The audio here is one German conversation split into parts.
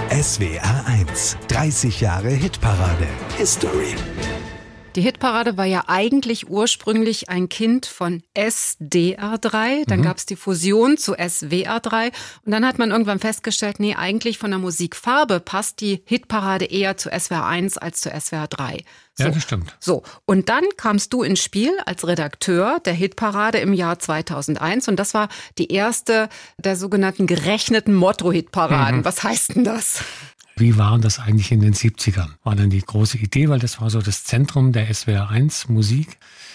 SWR 1, 30 Jahre Hitparade. History. Die Hitparade war ja eigentlich ursprünglich ein Kind von SDR3. Dann gab es die Fusion zu SWR3. Und dann hat man irgendwann festgestellt, nee, eigentlich von der Musikfarbe passt die Hitparade eher zu SWR 1 als zu SWR 3. So. Ja, das stimmt. So, und dann kamst du ins Spiel als Redakteur der Hitparade im Jahr 2001. Und das war die erste der sogenannten gerechneten Motto-Hitparaden. Was heißt denn das? Wie war das eigentlich in den 70ern? War dann die große Idee, weil das war so das Zentrum der SWR 1 Musik.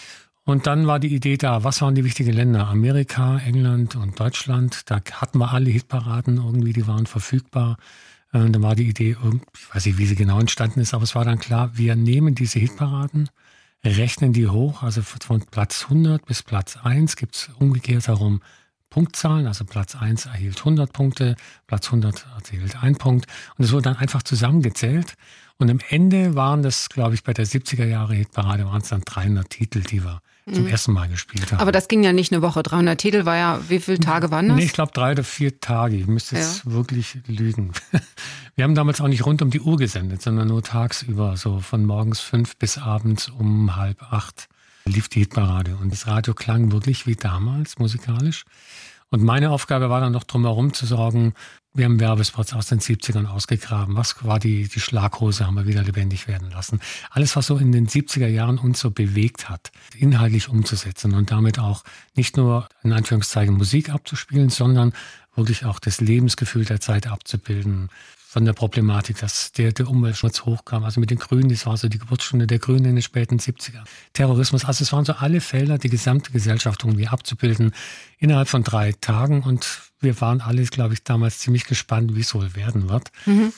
Und dann war die Idee da, was waren die wichtigen Länder? Amerika, England und Deutschland. Da hatten wir alle Hitparaden irgendwie, die waren verfügbar. Und dann war die Idee, ich weiß nicht, wie sie genau entstanden ist, aber es war dann klar, wir nehmen diese Hitparaden, rechnen die hoch, also von Platz 100 bis Platz 1 gibt es umgekehrt herum Punktzahlen, also Platz 1 erhielt 100 Punkte, Platz 100 erhielt 1 Punkt und es wurde dann einfach zusammengezählt und am Ende waren das, glaube ich, bei der 70er Jahre Hitparade waren es dann 300 Titel, die wir zum ersten Mal gespielt haben. Aber das ging ja nicht eine Woche. 300 Titel war ja, wie viele Tage waren das? Nee, ich glaube 3 oder 4 Tage. Ich müsste jetzt wirklich lügen. Wir haben damals auch nicht rund um die Uhr gesendet, sondern nur tagsüber, so von morgens 5 bis abends um 7:30 lief die Hitparade. Und das Radio klang wirklich wie damals, musikalisch. Und meine Aufgabe war dann noch drumherum zu sorgen, wir haben Werbespots aus den 70ern ausgegraben. Was war die Schlaghose, haben wir wieder lebendig werden lassen. Alles, was so in den 70er Jahren uns so bewegt hat, inhaltlich umzusetzen und damit auch nicht nur in Anführungszeichen Musik abzuspielen, sondern wirklich auch das Lebensgefühl der Zeit abzubilden. Von der Problematik, dass der Umweltschutz hochkam. Also mit den Grünen, das war so die Geburtsstunde der Grünen in den späten 70ern. Terrorismus, also es waren so alle Felder, die gesamte Gesellschaft irgendwie abzubilden innerhalb von 3 Tagen. Und wir waren alle, glaube ich, damals ziemlich gespannt, wie es wohl werden wird.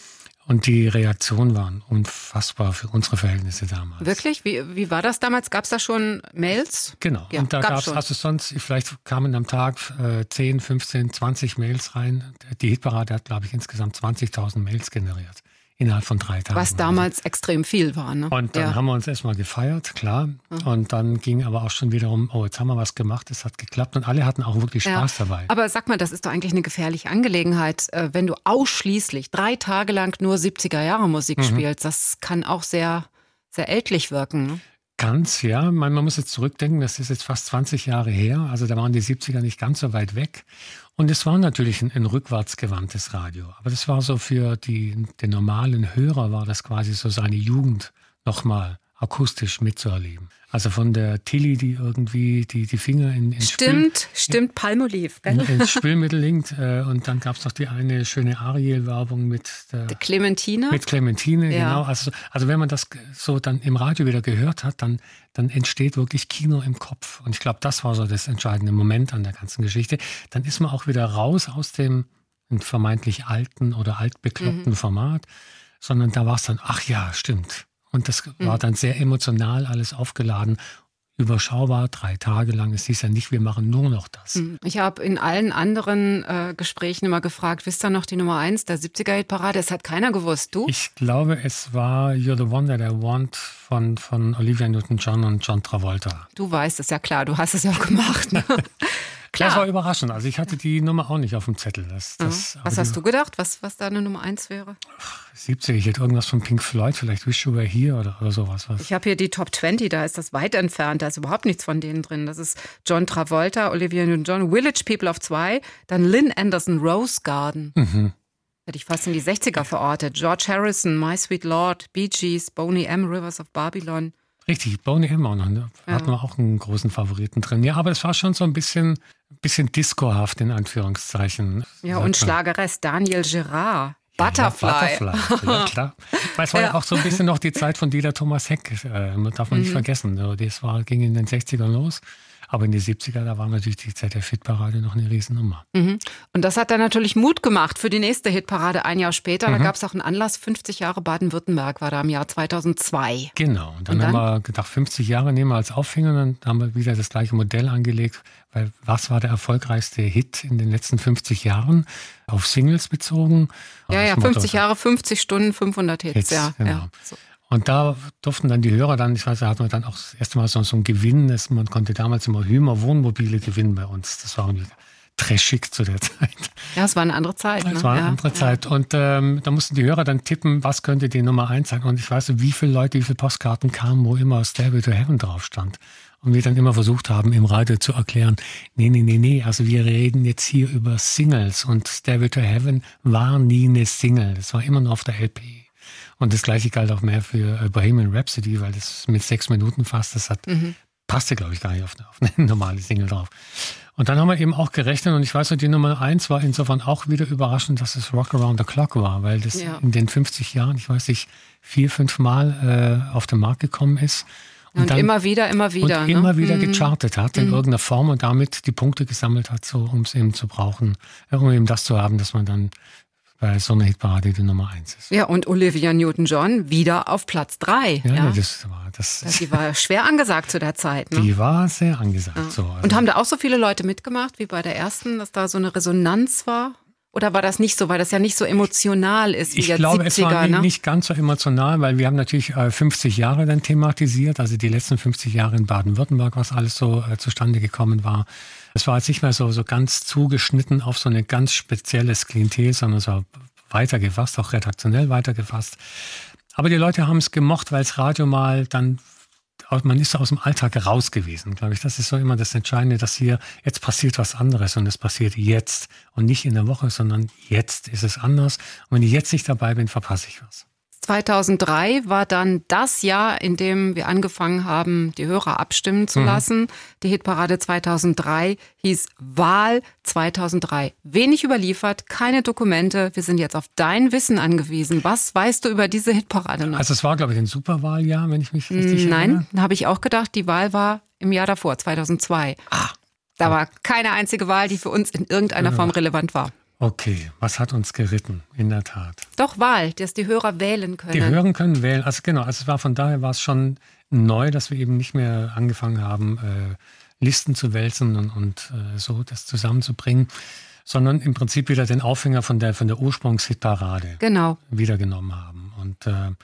Und die Reaktionen waren unfassbar für unsere Verhältnisse damals. Wirklich? Wie war das damals? Gab es da schon Mails? Genau. Ja, und da hast du sonst, vielleicht kamen am Tag 10, 15, 20 Mails rein. Die Hitparade hat, glaube ich, insgesamt 20.000 Mails generiert. Innerhalb von 3 Tagen. Was damals extrem viel war, ne? Und dann haben wir uns erstmal gefeiert, klar. Und dann ging aber auch schon wiederum, jetzt haben wir was gemacht, es hat geklappt. Und alle hatten auch wirklich Spaß dabei. Aber sag mal, das ist doch eigentlich eine gefährliche Angelegenheit, wenn du ausschließlich 3 Tage lang nur 70er-Jahre-Musik spielst. Das kann auch sehr, sehr ältlich wirken, ne? Ganz, ja. Man muss jetzt zurückdenken, das ist jetzt fast 20 Jahre her. Also da waren die 70er nicht ganz so weit weg. Und es war natürlich ein rückwärtsgewandtes Radio. Aber das war so für den normalen Hörer, war das quasi so seine Jugend nochmal akustisch mitzuerleben. Also von der Tilly, die irgendwie die Finger ins Palmolive, gell? ins Spülmittel linkt. Und dann gab es noch die eine schöne Ariel-Werbung mit der Clementine. Mit Clementine, genau. Also wenn man das so dann im Radio wieder gehört hat, dann entsteht wirklich Kino im Kopf. Und ich glaube, das war so das entscheidende Moment an der ganzen Geschichte. Dann ist man auch wieder raus aus dem vermeintlich alten oder altbekloppten Format, sondern da war es dann, ach ja, stimmt. Und das war dann sehr emotional alles aufgeladen. Überschaubar, 3 Tage lang. Es hieß ja nicht, wir machen nur noch das. Ich habe in allen anderen Gesprächen immer gefragt, wisst ihr noch die Nummer 1 der 70er-Hitparade? Das hat keiner gewusst. Du? Ich glaube, es war You're the One That I Want von Olivia Newton-John und John Travolta. Du weißt es ja klar, du hast es ja auch gemacht. Ne? Klar. Das war überraschend. Also ich hatte die Nummer auch nicht auf dem Zettel. Was hast du gedacht, was deine Nummer 1 wäre? 70, ich hätte irgendwas von Pink Floyd, vielleicht Wish You Were Here oder sowas. Ich habe hier die Top 20, da ist das weit entfernt, da ist überhaupt nichts von denen drin. Das ist John Travolta, Olivia Newton-John, Village People of 2, dann Lynn Anderson, Rose Garden. Hätte ich fast in die 60er verortet. George Harrison, My Sweet Lord, Bee Gees, Boney M., Rivers of Babylon. Richtig, Boney M. auch noch. Ne? Hatten wir auch einen großen Favoriten drin. Ja, aber es war schon so ein bisschen discohaft in Anführungszeichen. Ja, und Schlagerrest Daniel Gerard. Butterfly. Ja, klar. Weil es war ja auch so ein bisschen noch die Zeit von Dieter Thomas Heck, darf man nicht vergessen. Das ging in den 60ern los. Aber in den 70er, da war natürlich die ZDF-Hitparade noch eine Riesennummer. Und das hat dann natürlich Mut gemacht für die nächste Hitparade ein Jahr später. Da gab es auch einen Anlass, 50 Jahre Baden-Württemberg war da im Jahr 2002. Genau, und dann haben wir gedacht, 50 Jahre nehmen wir als Aufhänger, dann haben wir wieder das gleiche Modell angelegt. Weil was war der erfolgreichste Hit in den letzten 50 Jahren? Auf Singles bezogen. Ja, 50 Jahre, 50 Stunden, 500 Hits. Ja, genau. Ja, so. Und da durften dann die Hörer dann, ich weiß, da hatten wir dann auch das erste Mal so ein Gewinn, man konnte damals immer Hümer Wohnmobile gewinnen bei uns. Das war irgendwie trashig zu der Zeit. Ja, es war eine andere Zeit. Es war eine andere Zeit. Und da mussten die Hörer dann tippen, was könnte die Nummer 1 sein. Und ich weiß nicht, wie viele Postkarten kamen, wo immer Stairway to Heaven drauf stand. Und wir dann immer versucht haben, im Radio zu erklären, nee, also wir reden jetzt hier über Singles. Und Stairway to Heaven war nie eine Single. Das war immer nur auf der LP. Und das Gleiche galt auch mehr für Bohemian Rhapsody, weil das mit 6 Minuten fast, das passte, glaube ich, gar nicht auf eine normale Single drauf. Und dann haben wir eben auch gerechnet und ich weiß noch, die Nummer 1 war insofern auch wieder überraschend, dass es Rock Around the Clock war, weil das in den 50 Jahren, ich weiß nicht, 4-5 Mal auf den Markt gekommen ist. Und dann, immer wieder gechartet hat in irgendeiner Form und damit die Punkte gesammelt hat, so um es eben zu brauchen, um eben das zu haben, dass man dann bei so einer Hitparade die Nummer 1 ist. Ja, und Olivia Newton-John wieder auf Platz 3. Ja. Die war schwer angesagt zu der Zeit. Ne? Die war sehr angesagt. Ja. So, Und haben da auch so viele Leute mitgemacht wie bei der ersten, dass da so eine Resonanz war? Oder war das nicht so, weil das ja nicht so emotional ist wie ich jetzt glaube, 70er, es war ne? nicht ganz so emotional, weil wir haben natürlich 50 Jahre dann thematisiert, also die letzten 50 Jahre in Baden-Württemberg, was alles so zustande gekommen war. Es war jetzt nicht mehr so ganz zugeschnitten auf so ein ganz spezielles Klientel, sondern es war weitergefasst, auch redaktionell weitergefasst. Aber die Leute haben es gemocht, weil das Radio mal dann, man ist aus dem Alltag raus gewesen, glaube ich. Das ist so immer das Entscheidende, dass hier, jetzt passiert was anderes und es passiert jetzt und nicht in der Woche, sondern jetzt ist es anders. Und wenn ich jetzt nicht dabei bin, verpasse ich was. 2003 war dann das Jahr, in dem wir angefangen haben, die Hörer abstimmen zu lassen. Die Hitparade 2003 hieß Wahl 2003. Wenig überliefert, keine Dokumente. Wir sind jetzt auf dein Wissen angewiesen. Was weißt du über diese Hitparade noch? Also es war, glaube ich, ein Superwahljahr, wenn ich mich richtig erinnere. Nein, da habe ich auch gedacht, die Wahl war im Jahr davor, 2002. Da war keine einzige Wahl, die für uns in irgendeiner Form relevant war. Okay, was hat uns geritten, in der Tat? Doch Wahl, dass die Hörer wählen können. Die Hörer können wählen, also genau, von daher war es schon neu, dass wir eben nicht mehr angefangen haben, Listen zu wälzen und so das zusammenzubringen, sondern im Prinzip wieder den Aufhänger von der Ursprungshitparade wiedergenommen haben. Und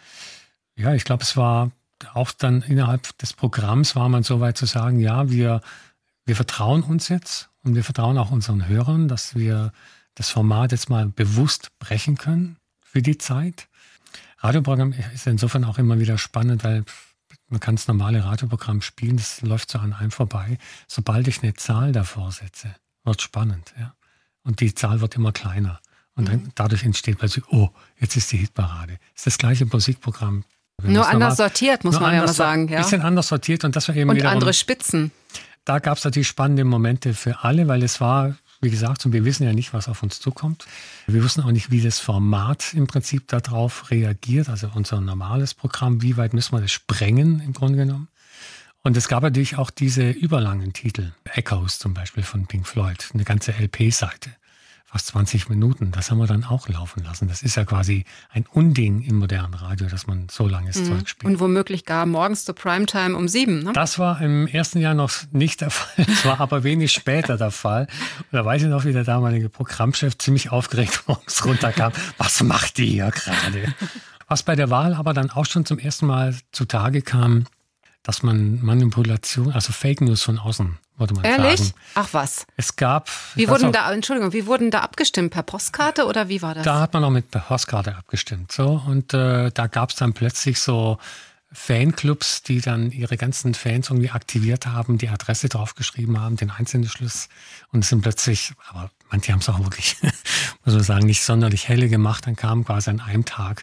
ich glaube, es war auch dann innerhalb des Programms war man so weit zu sagen, ja, wir vertrauen uns jetzt und wir vertrauen auch unseren Hörern, dass wir das Format jetzt mal bewusst brechen können für die Zeit. Radioprogramm ist insofern auch immer wieder spannend, weil man kann das normale Radioprogramm spielen, das läuft so an einem vorbei. Sobald ich eine Zahl davor setze, wird spannend. Ja? Und die Zahl wird immer kleiner. Und dann, dadurch entsteht plötzlich, jetzt ist die Hitparade. Das ist das gleiche Musikprogramm. Nur anders sortiert, muss man ja mal sagen. Ein bisschen anders sortiert und das war eben und andere Spitzen. Da gab es natürlich spannende Momente für alle, weil es war, wie gesagt, und wir wissen ja nicht, was auf uns zukommt. Wir wissen auch nicht, wie das Format im Prinzip darauf reagiert, also unser normales Programm, wie weit müssen wir das sprengen im Grunde genommen. Und es gab natürlich auch diese überlangen Titel, Echoes zum Beispiel von Pink Floyd, eine ganze LP-Seite, fast 20 Minuten, das haben wir dann auch laufen lassen. Das ist ja quasi ein Unding im modernen Radio, dass man so langes Zeug spielt. Und womöglich gar morgens zur Primetime um 7, ne? Das war im ersten Jahr noch nicht der Fall, das war aber wenig später der Fall. Und da weiß ich noch, wie der damalige Programmchef ziemlich aufgeregt morgens runterkam. Was macht die hier gerade? Was bei der Wahl aber dann auch schon zum ersten Mal zutage kam, dass man Manipulation, also Fake News von außen, würde man Ehrlich? sagen. Ach was. Es gab... Wie wurden da abgestimmt? Per Postkarte oder wie war das? Da hat man auch mit per Postkarte abgestimmt. So. Und da gab es dann plötzlich so Fanclubs, die dann ihre ganzen Fans irgendwie aktiviert haben, die Adresse draufgeschrieben haben, den Einzelschluss. Und es sind plötzlich, aber manche haben es auch wirklich, muss man sagen, nicht sonderlich helle gemacht. Dann kamen quasi an einem Tag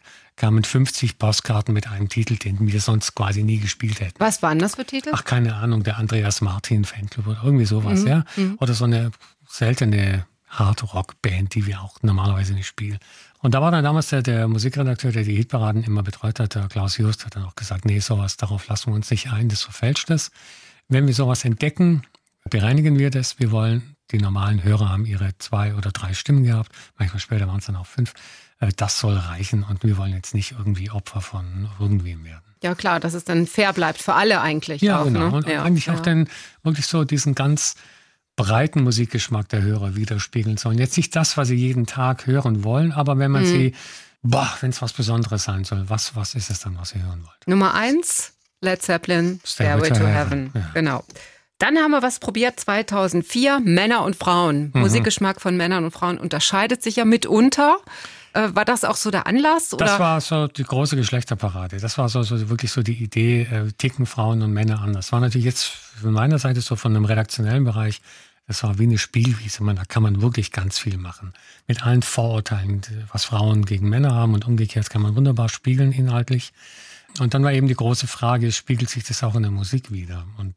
50 Postkarten mit einem Titel, den wir sonst quasi nie gespielt hätten. Was waren das für Titel? Ach, keine Ahnung, der Andreas Martin Fanclub oder irgendwie sowas, ja. Oder so eine seltene Hard-Rock-Band, die wir auch normalerweise nicht spielen. Und da war dann damals der Musikredakteur, der die Hitparaden immer betreut hat, der Klaus Just, hat dann auch gesagt, nee, sowas, darauf lassen wir uns nicht ein, das verfälscht es. Wenn wir sowas entdecken, bereinigen wir das. Wir wollen, die normalen Hörer haben ihre 2 oder 3 Stimmen gehabt, manchmal später waren es dann auch 5. Das soll reichen und wir wollen jetzt nicht irgendwie Opfer von irgendwem werden. Ja klar, dass es dann fair bleibt für alle eigentlich. Ja, auch, genau. Ne? Und eigentlich auch dann wirklich so diesen ganz breiten Musikgeschmack der Hörer widerspiegeln sollen. Jetzt nicht das, was sie jeden Tag hören wollen, aber wenn man sie, wenn es was Besonderes sein soll, was ist es dann, was ihr hören wollt? Nummer 1, Led Zeppelin, Stairway to Heaven. Ja. Genau. Dann haben wir was probiert, 2004, Männer und Frauen. Musikgeschmack von Männern und Frauen unterscheidet sich ja mitunter. War das auch so der Anlass? Oder? Das war so die große Geschlechterparade. Das war so wirklich so die Idee, ticken Frauen und Männer an. Das war natürlich jetzt von meiner Seite so von einem redaktionellen Bereich, das war wie eine Spielwiese. Da kann man wirklich ganz viel machen. Mit allen Vorurteilen, was Frauen gegen Männer haben und umgekehrt kann man wunderbar spiegeln inhaltlich. Und dann war eben die große Frage, spiegelt sich das auch in der Musik wieder? Und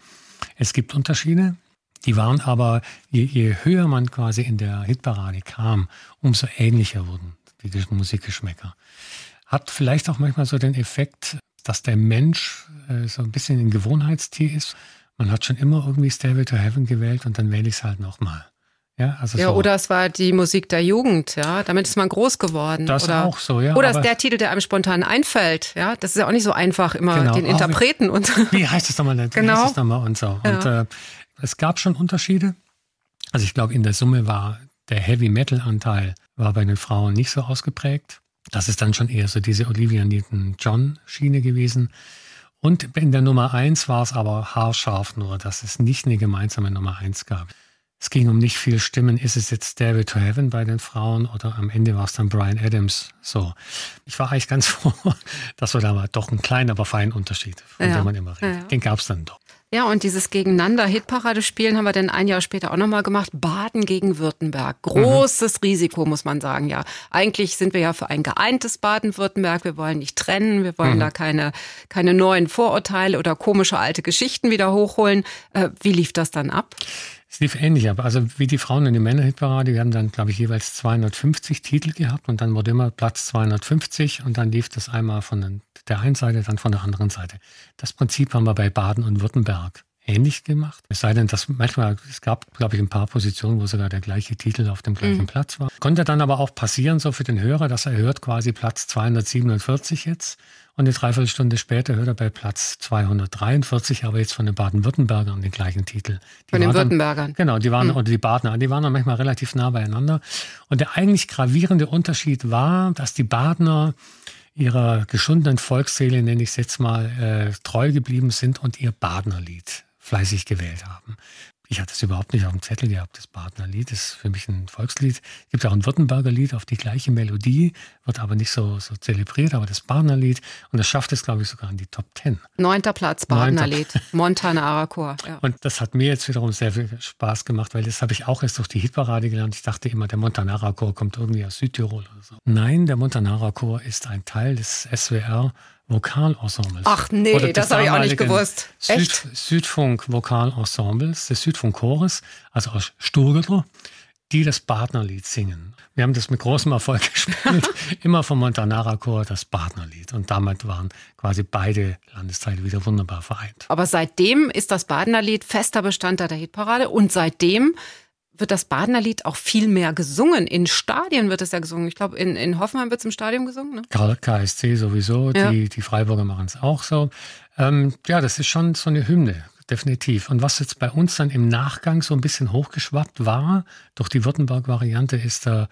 es gibt Unterschiede. Die waren aber, je höher man quasi in der Hitparade kam, umso ähnlicher wurden die Musikgeschmäcker. Hat vielleicht auch manchmal so den Effekt, dass der Mensch so ein bisschen ein Gewohnheitstier ist. Man hat schon immer irgendwie Stairway to Heaven gewählt und dann wähle ich es halt nochmal. Ja, also ja, so. Oder es war die Musik der Jugend, ja, damit ist man groß geworden. Das oder, auch so, ja. Oder ist der Titel, der einem spontan einfällt, ja. Das ist ja auch nicht so einfach, immer den Interpreten und so. Wie heißt es nochmal? Genau. Wie heißt es nochmal und so. Ja. Und es gab schon Unterschiede. Also ich glaube, in der Summe war der Heavy-Metal-Anteil war bei den Frauen nicht so ausgeprägt. Das ist dann schon eher so diese Olivia Newton-John-Schiene gewesen. Und in der Nummer 1 war es aber haarscharf nur, dass es nicht eine gemeinsame Nummer 1 gab. Es ging um nicht viel Stimmen. Ist es jetzt Stairway to Heaven bei den Frauen oder am Ende war es dann Bryan Adams? So. Ich war eigentlich ganz froh, dass wir da mal doch ein kleiner, aber feiner Unterschied, von dem man immer redet. Ja. Den gab es dann doch. Ja, und dieses Gegeneinander-Hitparade-Spielen haben wir dann ein Jahr später auch nochmal gemacht. Baden gegen Württemberg. Großes Risiko, muss man sagen, ja. Eigentlich sind wir ja für ein geeintes Baden-Württemberg. Wir wollen nicht trennen. Wir wollen da keine neuen Vorurteile oder komische alte Geschichten wieder hochholen. Wie lief das dann ab? Es lief ähnlich ab. Also wie die Frauen in der Männerhitparade. Wir haben dann, glaube ich, jeweils 250 Titel gehabt und dann wurde immer Platz 250 und dann lief das einmal von der einen Seite, dann von der anderen Seite. Das Prinzip haben wir bei Baden und Württemberg ähnlich gemacht. Es sei denn, dass manchmal, es gab, glaube ich, ein paar Positionen, wo sogar der gleiche Titel auf dem gleichen Platz war. Konnte dann aber auch passieren, so für den Hörer, dass er hört quasi Platz 247 jetzt und eine Dreiviertelstunde später hört er bei Platz 243, aber jetzt von den Baden-Württembergern den gleichen Titel. Von den Württembergern? Genau, die waren, oder die Badener, die waren dann manchmal relativ nah beieinander. Und der eigentlich gravierende Unterschied war, dass die Badener ihrer geschundenen Volksseele, nenne ich es jetzt mal, treu geblieben sind und ihr Badenerlied fleißig gewählt haben. Ich hatte es überhaupt nicht auf dem Zettel gehabt, das Badenerlied. Das ist für mich ein Volkslied. Es gibt auch ein Württemberger Lied auf die gleiche Melodie, wird aber nicht so zelebriert, aber das Badenerlied. Und das schafft es, glaube ich, sogar in die Top 10. 9. Platz, Badenerlied, Montanara Chor. Ja. Und das hat mir jetzt wiederum sehr viel Spaß gemacht, weil das habe ich auch erst durch die Hitparade gelernt. Ich dachte immer, der Montanara Chor kommt irgendwie aus Südtirol oder so. Nein, der Montanara Chor ist ein Teil des SWR Vokalensembles. Ach nee, das habe ich auch nicht gewusst. Echt? Südfunk Vokalensembles, des Südfunkchores, also aus Sturgedler, die das Badenerlied singen. Wir haben das mit großem Erfolg gespielt, immer vom Montanara Chor das Badenerlied. Und damit waren quasi beide Landesteile wieder wunderbar vereint. Aber seitdem ist das Badenerlied fester Bestandteil der Hitparade und seitdem wird das Badenerlied auch viel mehr gesungen. In Stadien wird es ja gesungen. Ich glaube, in Hoffenheim wird es im Stadion gesungen. Ne? KSC sowieso, ja. Die Freiburger machen es auch so. Ja, das ist schon so eine Hymne, definitiv. Und was jetzt bei uns dann im Nachgang so ein bisschen hochgeschwappt war, durch die Württemberg-Variante, ist der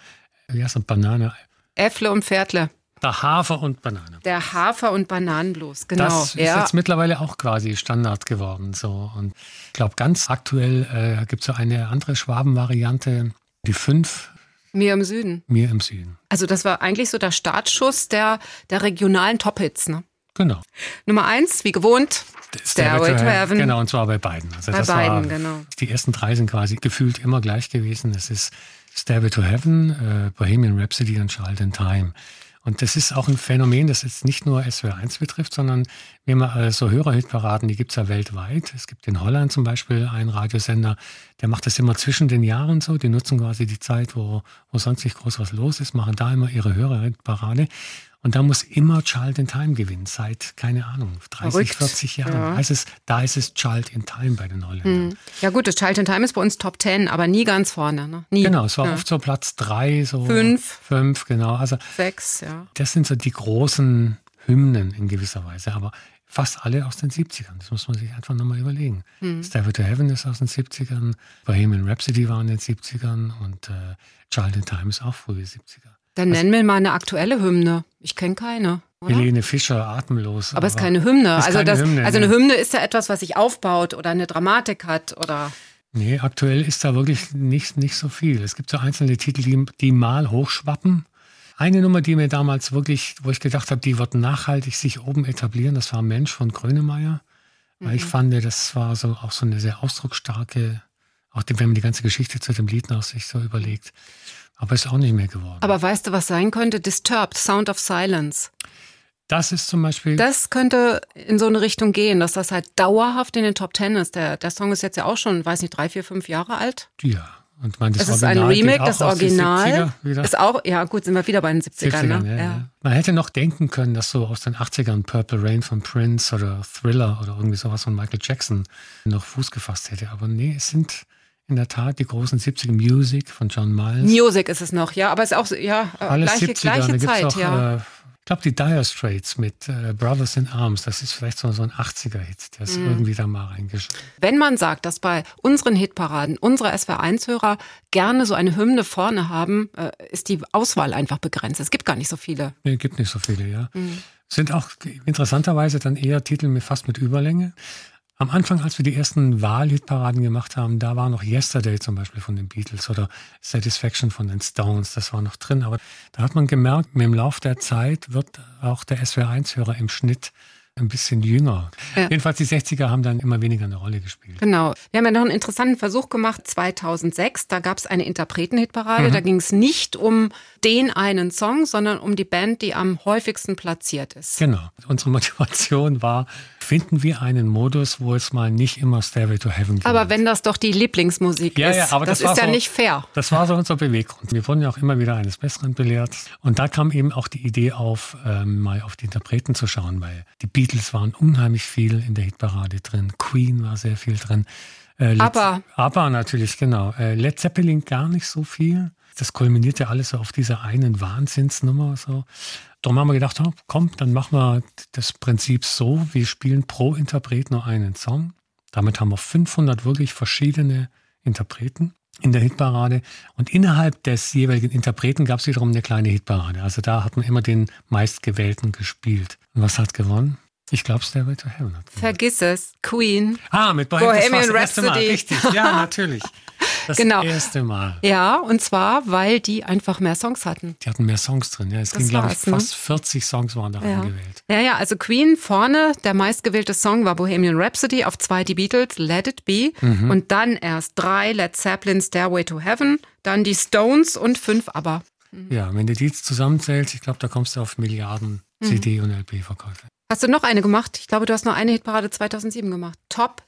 Banane. Äffle und Pferdle. Der Hafer und Banane. Der Hafer- und Bananenblues, genau. Das ist jetzt mittlerweile auch quasi Standard geworden. So. Und ich glaube, ganz aktuell gibt es so eine andere Schwaben-Variante, die 5. Mir im Süden. Mir im Süden. Also das war eigentlich so der Startschuss der regionalen Top-Hits, ne? Genau. Nummer 1, wie gewohnt, Stairway to Heaven. Genau, und zwar bei beiden. Also bei beiden, genau. Die ersten 3 sind quasi gefühlt immer gleich gewesen. Es ist Stairway to Heaven, Bohemian Rhapsody und Child in Time. Und das ist auch ein Phänomen, das jetzt nicht nur SWR 1 betrifft, sondern wir haben so Hörerhitparaden, die gibt es ja weltweit. Es gibt in Holland zum Beispiel einen Radiosender, der macht das immer zwischen den Jahren so. Die nutzen quasi die Zeit, wo sonst nicht groß was los ist, machen da immer ihre Hörerhitparade. Und da muss immer Child in Time gewinnen, seit, keine Ahnung, 30, Verrückt. 40 Jahren. Ja. Da ist es Child in Time bei den Holländern. Ja gut, das Child in Time ist bei uns Top 10, aber nie ganz vorne. Ne? Nie. Genau, es war oft so Platz 3, so 5, genau. Also 6, ja. Das sind so die großen Hymnen in gewisser Weise, aber fast alle aus den 70ern. Das muss man sich einfach nochmal überlegen. Stairway to Heaven ist aus den 70ern, Bohemian Rhapsody war in den 70ern und Child in Time ist auch frühe 70er. Dann nennen wir mal eine aktuelle Hymne. Ich kenne keine. oder? Helene Fischer, Atemlos. Aber es ist keine Hymne. Ist keine Hymne, eine Hymne ist ja etwas, was sich aufbaut oder eine Dramatik hat oder... Nee, aktuell ist da wirklich nicht so viel. Es gibt so einzelne Titel, die mal hochschwappen. Eine Nummer, die mir damals wirklich, wo ich gedacht habe, die wird nachhaltig sich oben etablieren, das war Mensch von Grönemeyer. Weil ich fand, das war so auch so eine sehr ausdrucksstarke, auch wenn man die ganze Geschichte zu dem Lied nach sich so überlegt. Aber ist auch nicht mehr geworden. Aber weißt du, was sein könnte? Disturbed, Sound of Silence. Das ist zum Beispiel... Das könnte in so eine Richtung gehen, dass das halt dauerhaft in den Top 10 ist. Der Song ist jetzt ja auch schon, weiß nicht, 3, 4, 5 Jahre alt. Ja. Und man, das es ist ein Remake, das Original ist auch, ja gut, sind wir wieder bei den 70ern. Ne? Ja. Man hätte noch denken können, dass so aus den 80ern Purple Rain von Prince oder Thriller oder irgendwie sowas von Michael Jackson noch Fuß gefasst hätte. Aber nee, es sind in der Tat die großen 70er Music von John Miles. Music ist es noch, ja, aber es ist auch gleiche Zeit, auch, ja. Ich glaube, die Dire Straits mit Brothers in Arms, das ist vielleicht so ein 80er-Hit, der ist irgendwie da mal reingeschrieben. Wenn man sagt, dass bei unseren Hitparaden unsere SWR1-Hörer gerne so eine Hymne vorne haben, ist die Auswahl einfach begrenzt. Es gibt gar nicht so viele. Nee, gibt nicht so viele, ja. Sind auch interessanterweise dann eher Titel fast mit Überlänge. Am Anfang, als wir die ersten Wahlhitparaden gemacht haben, da war noch Yesterday zum Beispiel von den Beatles oder Satisfaction von den Stones, das war noch drin. Aber da hat man gemerkt, mit dem Lauf der Zeit wird auch der SWR1-Hörer im Schnitt ein bisschen jünger. Ja. Jedenfalls die 60er haben dann immer weniger eine Rolle gespielt. Genau. Wir haben ja noch einen interessanten Versuch gemacht, 2006. Da gab es eine Interpreten-Hitparade. Da ging es nicht um den einen Song, sondern um die Band, die am häufigsten platziert ist. Genau. Unsere Motivation war, finden wir einen Modus, wo es mal nicht immer Stairway to Heaven geht. Aber wenn das doch die Lieblingsmusik ist, ja, aber das ist ja nicht fair. Das war so unser Beweggrund. Wir wurden ja auch immer wieder eines Besseren belehrt. Und da kam eben auch die Idee auf, mal auf die Interpreten zu schauen, weil die Beatles waren unheimlich viel in der Hitparade drin. Queen war sehr viel drin. ABBA natürlich, genau. Led Zeppelin gar nicht so viel. Das kulminierte alles so auf dieser einen Wahnsinnsnummer. So. Darum haben wir gedacht, komm, dann machen wir das Prinzip so, wir spielen pro Interpret nur einen Song. Damit haben wir 500 wirklich verschiedene Interpreten in der Hitparade. Und innerhalb des jeweiligen Interpreten gab es wiederum eine kleine Hitparade. Also da hat man immer den meistgewählten gespielt. Und was hat gewonnen? Ich glaube, Stairway to Heaven hat gewonnen. Vergiss es. Queen. Mit Bohemian Rhapsody. Richtig, ja, natürlich. Das erste Mal. Ja, und zwar, weil die einfach mehr Songs hatten. Die hatten mehr Songs drin, ja. Es ging, glaube ich, fast 40 Songs waren da reingewählt. Ja, also Queen vorne, der meistgewählte Song war Bohemian Rhapsody, auf 2 die Beatles, Let It Be. Und dann erst 3 Led Zeppelin, Stairway to Heaven, dann die Stones und 5 ABBA. Ja, wenn du die zusammenzählst, ich glaube, da kommst du auf Milliarden CD- und LP-Verkäufe. Hast du noch eine gemacht? Ich glaube, du hast noch eine Hitparade 2007 gemacht. Top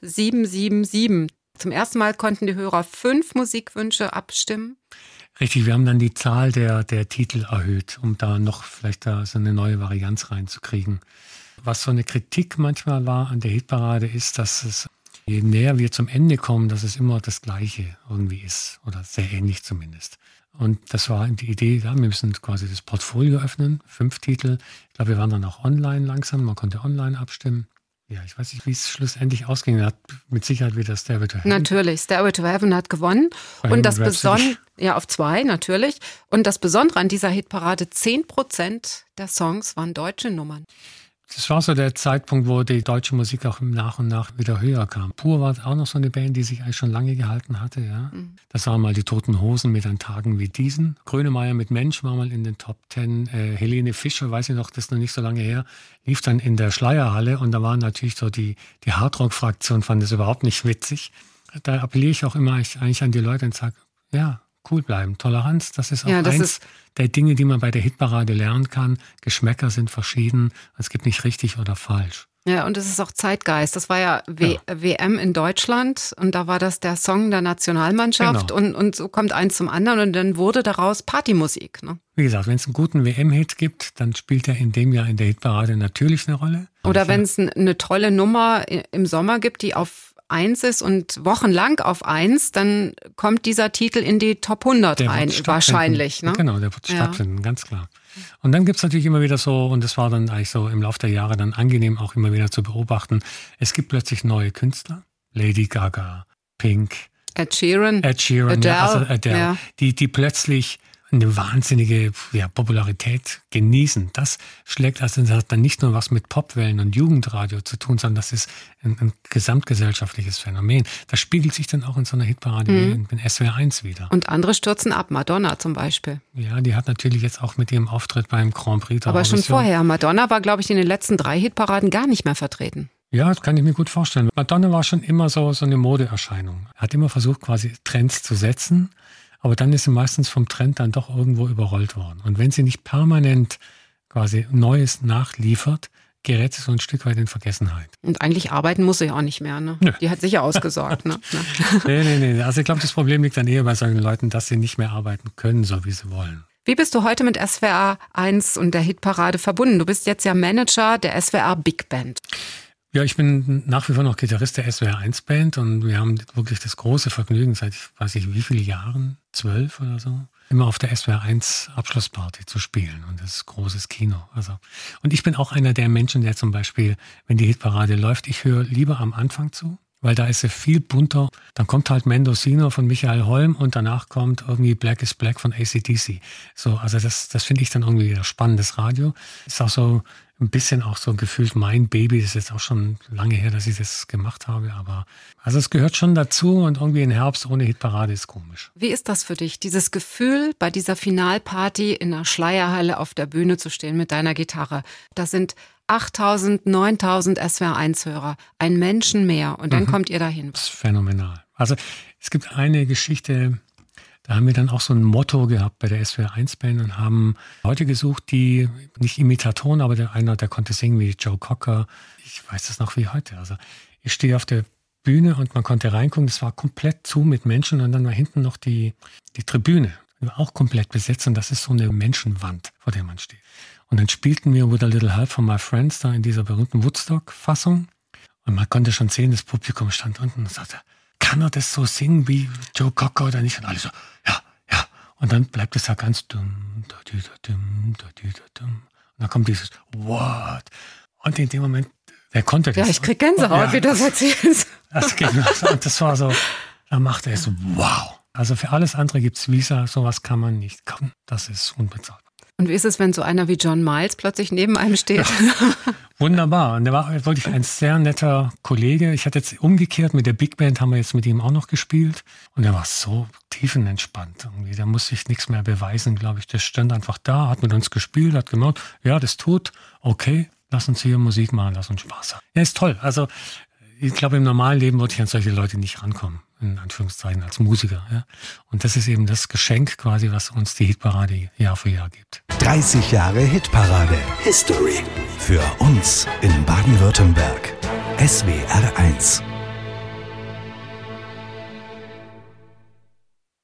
777. Zum ersten Mal konnten die Hörer 5 Musikwünsche abstimmen. Richtig, wir haben dann die Zahl der Titel erhöht, um da noch vielleicht da so eine neue Varianz reinzukriegen. Was so eine Kritik manchmal war an der Hitparade ist, dass es, je näher wir zum Ende kommen, dass es immer das Gleiche irgendwie ist oder sehr ähnlich zumindest. Und das war die Idee, wir müssen quasi das Portfolio öffnen, 5 Titel. Ich glaube, wir waren dann auch online langsam, man konnte online abstimmen. Ja, ich weiß nicht, wie es schlussendlich ausging. Er hat mit Sicherheit wieder Stairway to Heaven. Natürlich, Stairway to Heaven hat gewonnen. Und das Besondere, auf 2 natürlich. Und das Besondere an dieser Hitparade, 10% der Songs waren deutsche Nummern. Das war so der Zeitpunkt, wo die deutsche Musik auch nach und nach wieder höher kam. Pur war auch noch so eine Band, die sich eigentlich schon lange gehalten hatte. Ja. Das waren mal die Toten Hosen mit an Tagen wie diesen. Grönemeyer mit Mensch war mal in den Top 10. Helene Fischer, weiß ich noch, das ist noch nicht so lange her, lief dann in der Schleierhalle. Und da waren natürlich so die Hardrock-Fraktion, fand das überhaupt nicht witzig. Da appelliere ich auch immer eigentlich an die Leute und sage, ja, cool bleiben. Toleranz, das ist auch eins der Dinge, die man bei der Hitparade lernen kann. Geschmäcker sind verschieden. Es gibt nicht richtig oder falsch. Ja, und es ist auch Zeitgeist. Das war ja WM in Deutschland und da war das der Song der Nationalmannschaft und so kommt eins zum anderen und dann wurde daraus Partymusik. Ne? Wie gesagt, wenn es einen guten WM-Hit gibt, dann spielt er in dem Jahr in der Hitparade natürlich eine Rolle. Oder wenn es eine tolle Nummer im Sommer gibt, die auf 1 ist und wochenlang auf 1, dann kommt dieser Titel in die Top 100 rein, wahrscheinlich. Ne? Genau, der wird stattfinden, ganz klar. Und dann gibt es natürlich immer wieder so, und das war dann eigentlich so im Laufe der Jahre dann angenehm auch immer wieder zu beobachten, es gibt plötzlich neue Künstler, Lady Gaga, Pink, Ed Sheeran, Adele, ja. die plötzlich eine wahnsinnige Popularität genießen. Das schlägt das hat dann nicht nur was mit Popwellen und Jugendradio zu tun, sondern das ist ein gesamtgesellschaftliches Phänomen. Das spiegelt sich dann auch in so einer Hitparade wie in SWR 1 wieder. Und andere stürzen ab, Madonna zum Beispiel. Ja, die hat natürlich jetzt auch mit ihrem Auftritt beim Grand Prix. Aber schon vorher. Madonna war, glaube ich, in den letzten 3 Hitparaden gar nicht mehr vertreten. Ja, das kann ich mir gut vorstellen. Madonna war schon immer so eine Modeerscheinung. Hat immer versucht, quasi Trends zu setzen. Aber dann ist sie meistens vom Trend dann doch irgendwo überrollt worden. Und wenn sie nicht permanent quasi Neues nachliefert, gerät sie so ein Stück weit in Vergessenheit. Und eigentlich arbeiten muss sie ja auch nicht mehr, ne? Nö. Die hat sicher ausgesorgt, ne? Nee. Also ich glaube, das Problem liegt dann eher bei solchen Leuten, dass sie nicht mehr arbeiten können, so wie sie wollen. Wie bist du heute mit SWR 1 und der Hitparade verbunden? Du bist jetzt ja Manager der SWR Big Band. Ja, ich bin nach wie vor noch Gitarrist der SWR 1 Band und wir haben wirklich das große Vergnügen, seit weiß ich wie viele Jahren, 12 oder so, immer auf der SWR 1 Abschlussparty zu spielen und das ist großes Kino. Und ich bin auch einer der Menschen, der zum Beispiel, wenn die Hitparade läuft, ich höre lieber am Anfang zu, weil da ist sie viel bunter. Dann kommt halt Mendocino von Michael Holm und danach kommt irgendwie Black is Black von AC/DC. So, also das finde ich dann irgendwie wieder spannendes Radio. Ist auch so ein bisschen auch so gefühlt mein Baby. Das ist jetzt auch schon lange her, dass ich das gemacht habe. Aber also es gehört schon dazu und irgendwie ein Herbst ohne Hitparade ist komisch. Wie ist das für dich, dieses Gefühl, bei dieser Finalparty in einer Schleierhalle auf der Bühne zu stehen mit deiner Gitarre? Das sind 8.000, 9.000 SWR1-Hörer, ein Menschen mehr und dann kommt ihr dahin. Das ist phänomenal. Also es gibt eine Geschichte, da haben wir dann auch so ein Motto gehabt bei der SWR1-Band und haben Leute gesucht, die nicht Imitatoren, aber einer, der konnte singen wie Joe Cocker. Ich weiß das noch wie heute. Also ich stehe auf der Bühne und man konnte reingucken, das war komplett zu mit Menschen und dann war hinten noch die Tribüne, die war auch komplett besetzt und das ist so eine Menschenwand, vor der man steht. Und dann spielten wir With a Little Help from My Friends da in dieser berühmten Woodstock-Fassung. Und man konnte schon sehen, das Publikum stand unten und sagte, kann er das so singen wie Joe Cocker oder nicht? Und alle so, ja. Und dann bleibt es da ganz dumm. Und dann kommt dieses What? Und in dem Moment, wer konnte das? Ja, ich krieg Gänsehaut, wie du das erzählst. Und das war so, da machte er so, wow. Also für alles andere gibt's Visa, sowas kann man nicht kaufen. Das ist unbezahlbar. Und wie ist es, wenn so einer wie John Miles plötzlich neben einem steht? Ja, wunderbar. Und der war wirklich ein sehr netter Kollege. Ich hatte jetzt umgekehrt mit der Big Band, haben wir jetzt mit ihm auch noch gespielt. Und er war so tiefenentspannt irgendwie. Da musste ich nichts mehr beweisen, glaube ich. Der stand einfach da, hat mit uns gespielt, hat gemacht, ja, das tut, okay, lass uns hier Musik machen, lass uns Spaß haben. Ja, ist toll. Also ich glaube, im normalen Leben würde ich an solche Leute nicht rankommen, in Anführungszeichen, als Musiker. Ja. Und das ist eben das Geschenk quasi, was uns die Hitparade Jahr für Jahr gibt. 30 Jahre Hitparade. History. Für uns in Baden-Württemberg. SWR 1.